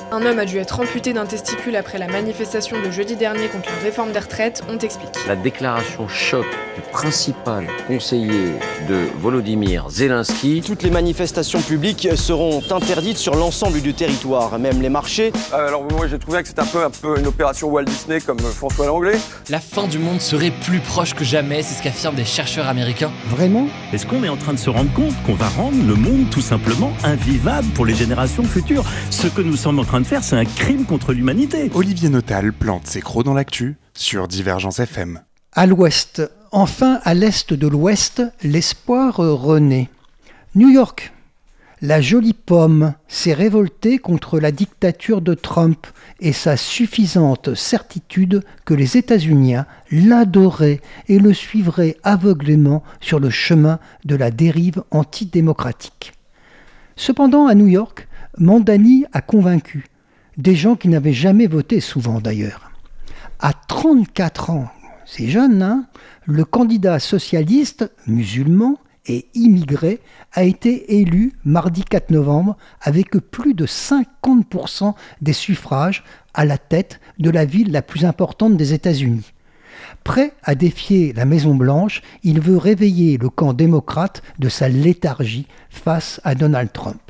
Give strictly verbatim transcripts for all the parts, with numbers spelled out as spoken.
Un homme a dû être amputé d'un testicule après la manifestation de jeudi dernier contre la réforme des retraites, on t'explique. La déclaration choc du principal conseiller de Volodymyr Zelensky. Toutes les manifestations publiques seront interdites sur l'ensemble du territoire, même les marchés. Euh, alors moi j'ai trouvé que c'était un peu, un peu une opération Walt Disney comme François Langlais. La fin du monde serait plus proche que jamais, c'est ce qu'affirment des chercheurs américains. Vraiment ? Est-ce qu'on est en train de se rendre compte qu'on va rendre le monde tout simplement invivable pour les générations futures ? Ce que nous sommes en train de faire, c'est un crime contre l'humanité. Olivier Notal plante ses crocs dans l'actu sur Divergence F M. À l'ouest, enfin à l'est de l'ouest, l'espoir renaît. New York, la jolie pomme s'est révoltée contre la dictature de Trump et sa suffisante certitude que les États-Unis l'adoraient et le suivraient aveuglément sur le chemin de la dérive antidémocratique. Cependant, à New York, Mandani a convaincu des gens qui n'avaient jamais voté, souvent d'ailleurs. À trente-quatre ans, c'est jeune, hein, le candidat socialiste, musulman et immigré a été élu mardi quatre novembre avec plus de cinquante pour cent des suffrages à la tête de la ville la plus importante des États-Unis. Prêt à défier la Maison-Blanche, il veut réveiller le camp démocrate de sa léthargie face à Donald Trump.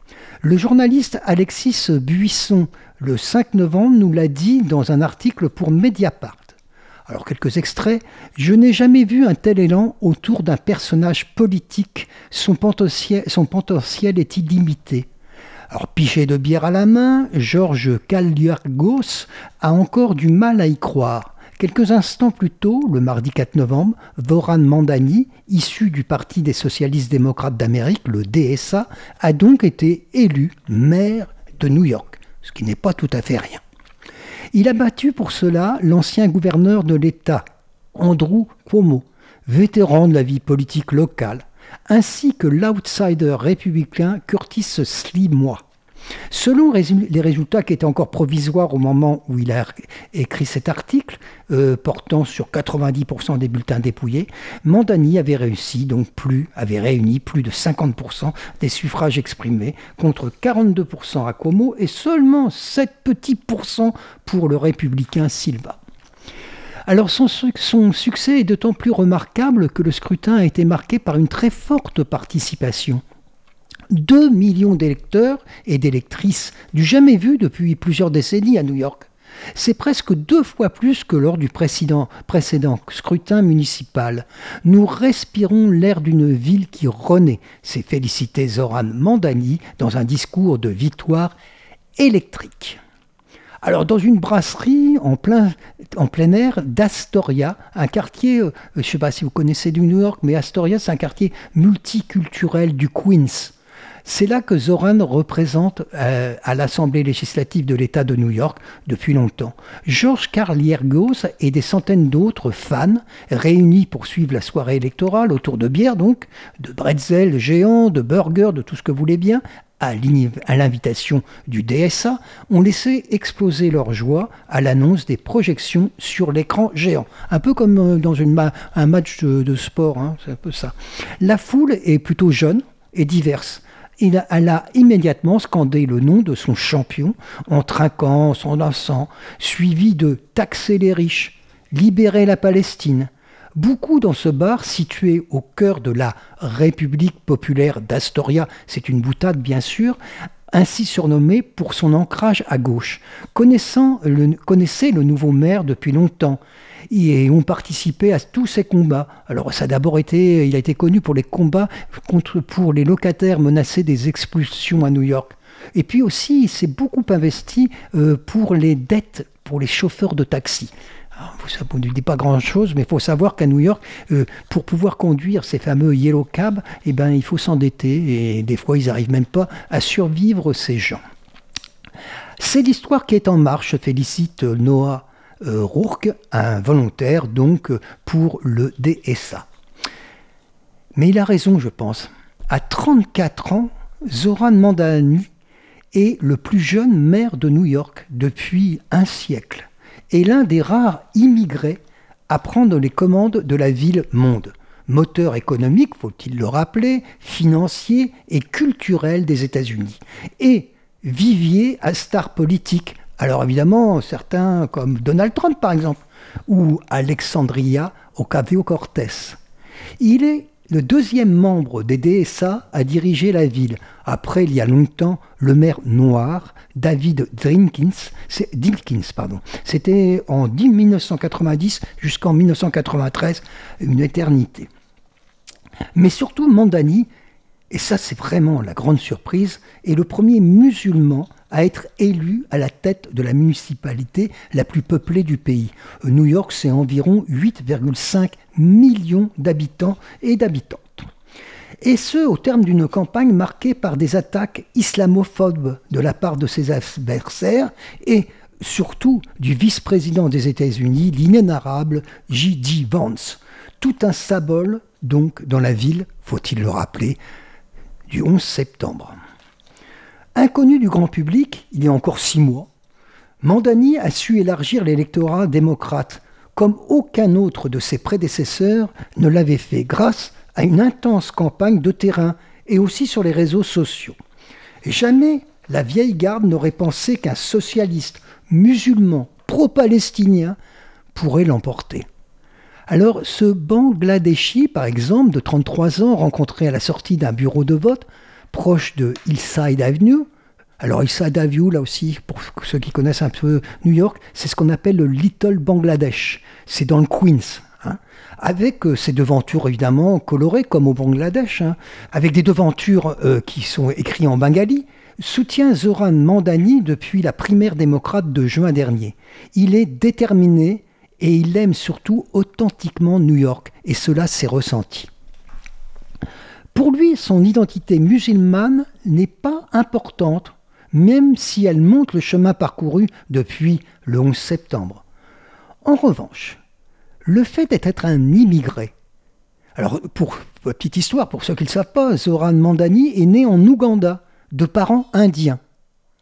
Le journaliste Alexis Buisson, le cinq novembre, nous l'a dit dans un article pour Mediapart. Alors, quelques extraits. « Je n'ai jamais vu un tel élan autour d'un personnage politique. Son potentiel, son potentiel est illimité. » Alors, pichet de bière à la main, Georges Kaliargos a encore du mal à y croire. Quelques instants plus tôt, le mardi quatre novembre, Zoran Mandani, issu du Parti des socialistes démocrates d'Amérique, le D S A, a donc été élu maire de New York, ce qui n'est pas tout à fait rien. Il a battu pour cela l'ancien gouverneur de l'État, Andrew Cuomo, vétéran de la vie politique locale, ainsi que l'outsider républicain Curtis Sliwa. Selon les résultats qui étaient encore provisoires au moment où il a écrit cet article, euh, portant sur quatre-vingt-dix pour cent des bulletins dépouillés, Mandani avait réussi, donc plus, avait réuni plus de cinquante pour cent des suffrages exprimés, contre quarante-deux pour cent à Cuomo et seulement sept petits pourcents pour le républicain Silva. Alors son, son succès est d'autant plus remarquable que le scrutin a été marqué par une très forte participation. deux millions d'électeurs et d'électrices, du jamais vu depuis plusieurs décennies à New York. C'est presque deux fois plus que lors du précédent, précédent scrutin municipal. Nous respirons l'air d'une ville qui renaît, s'est félicité Zoran Mandani dans un discours de victoire électrique. Alors, dans une brasserie en plein, en plein air d'Astoria, un quartier, euh, je ne sais pas si vous connaissez du New York, mais Astoria, c'est un quartier multiculturel du Queens. C'est là que Zoran représente euh, à l'Assemblée législative de l'État de New York depuis longtemps. Georges Kaliargos et des centaines d'autres fans réunis pour suivre la soirée électorale autour de bières, donc, de bretzels géants, de burgers, de tout ce que vous voulez bien, à l'invitation du D S A, ont laissé exploser leur joie à l'annonce des projections sur l'écran géant. Un peu comme dans une ma- un match de, de sport, hein, c'est un peu ça. La foule est plutôt jeune et diverse. Il a, elle a immédiatement scandé le nom de son champion en trinquant, s'en dansant, suivi de « taxer les riches »,« libérer la Palestine ». Beaucoup dans ce bar, situé au cœur de la République populaire d'Astoria, c'est une boutade bien sûr, ainsi surnommé pour son ancrage à gauche, connaissant le, connaissait le nouveau maire depuis longtemps et ont participé à tous ces combats. Alors ça a d'abord été, il a été connu pour les combats contre, pour les locataires menacés des expulsions à New York. Et puis aussi, il s'est beaucoup investi euh, pour les dettes pour les chauffeurs de taxi. Alors, ça ne dit pas grand-chose, mais il faut savoir qu'à New York, euh, pour pouvoir conduire ces fameux yellow cab, eh ben, il faut s'endetter et des fois, ils n'arrivent même pas à survivre ces gens. C'est l'histoire qui est en marche, félicite Noah euh, Rourke, un volontaire donc pour le D S A. Mais il a raison, je pense. À trente-quatre ans, Zoran Mandani est le plus jeune maire de New York depuis un siècle. Et l'un des rares immigrés à prendre les commandes de la ville-monde. Moteur économique, faut-il le rappeler, financier et culturel des États-Unis. Et vivier à stars politiques. Alors évidemment, certains comme Donald Trump par exemple, ou Alexandria Ocasio-Cortez. Il est le deuxième membre des D S A à diriger la ville. Après, il y a longtemps, le maire noir, David Dinkins, c'est, Dinkins, pardon. C'était en mille neuf cent quatre-vingt-dix jusqu'en mille neuf cent quatre-vingt-treize, une éternité. Mais surtout, Mamdani, et ça c'est vraiment la grande surprise, est le premier musulman à être élu à la tête de la municipalité la plus peuplée du pays. New York, c'est environ huit virgule cinq millions d'habitants et d'habitantes. Et ce, au terme d'une campagne marquée par des attaques islamophobes de la part de ses adversaires et surtout du vice-président des États-Unis, l'inénarrable J D Vance. Tout un symbole, donc, dans la ville, faut-il le rappeler, du onze septembre. Inconnu du grand public, il y a encore six mois, Mamdani a su élargir l'électorat démocrate, comme aucun autre de ses prédécesseurs ne l'avait fait, grâce à une intense campagne de terrain et aussi sur les réseaux sociaux. Et jamais la vieille garde n'aurait pensé qu'un socialiste musulman pro-palestinien pourrait l'emporter. Alors, ce Bangladeshi, par exemple, de trente-trois ans, rencontré à la sortie d'un bureau de vote, proche de Hillside Avenue. Alors Hillside Avenue, là aussi, pour ceux qui connaissent un peu New York, c'est ce qu'on appelle le Little Bangladesh. C'est dans le Queens, hein, avec euh, ces devantures évidemment colorées comme au Bangladesh, hein, avec des devantures euh, qui sont écrites en bengali, soutient Zoran Mamdani depuis la primaire démocrate de juin dernier. Il est déterminé et il aime surtout authentiquement New York, et cela s'est ressenti. Pour lui, son identité musulmane n'est pas importante, même si elle montre le chemin parcouru depuis le onze septembre. En revanche, le fait d'être un immigré, alors pour petite histoire, pour ceux qui ne le savent pas, Zoran Mamdani est né en Ouganda, de parents indiens. D'accord ?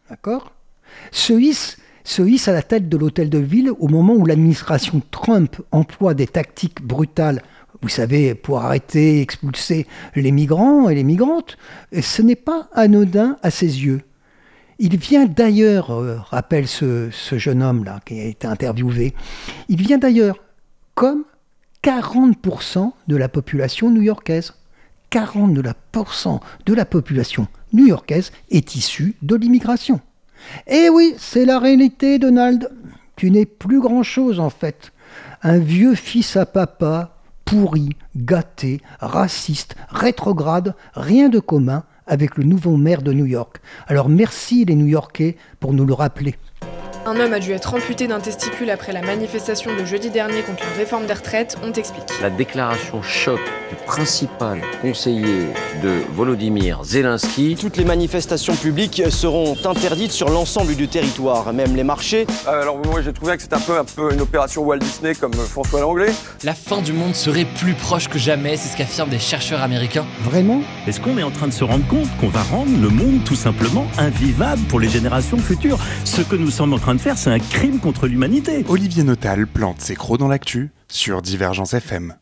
Se hisse, se hisse à la tête de l'hôtel de ville au moment où l'administration Trump emploie des tactiques brutales, vous savez, pour arrêter, expulser les migrants et les migrantes. Et ce n'est pas anodin à ses yeux. Il vient d'ailleurs, euh, rappelle ce, ce jeune homme-là qui a été interviewé, il vient d'ailleurs comme quarante pour cent de la population new-yorkaise. quarante pour cent de la population new-yorkaise est issue de l'immigration. Et oui, c'est la réalité, Donald. Tu n'es plus grand-chose en fait. Un vieux fils à papa, pourri, gâté, raciste, rétrograde, rien de commun avec le nouveau maire de New York. Alors merci les New-Yorkais pour nous le rappeler. Un homme a dû être amputé d'un testicule après la manifestation de jeudi dernier contre la réforme des retraites, on t'explique. La déclaration choc du principal conseiller de Volodymyr Zelensky. Toutes les manifestations publiques seront interdites sur l'ensemble du territoire, même les marchés. Euh, alors moi j'ai trouvé que c'était un peu, un peu une opération Walt Disney comme François Langlais. La fin du monde serait plus proche que jamais, c'est ce qu'affirment des chercheurs américains. Vraiment ? Est-ce qu'on est en train de se rendre compte qu'on va rendre le monde tout simplement invivable pour les générations futures ? Ce que nous sommes en train de faire, c'est un crime contre l'humanité. Olivier Notal plante ses crocs dans l'actu sur Divergence F M.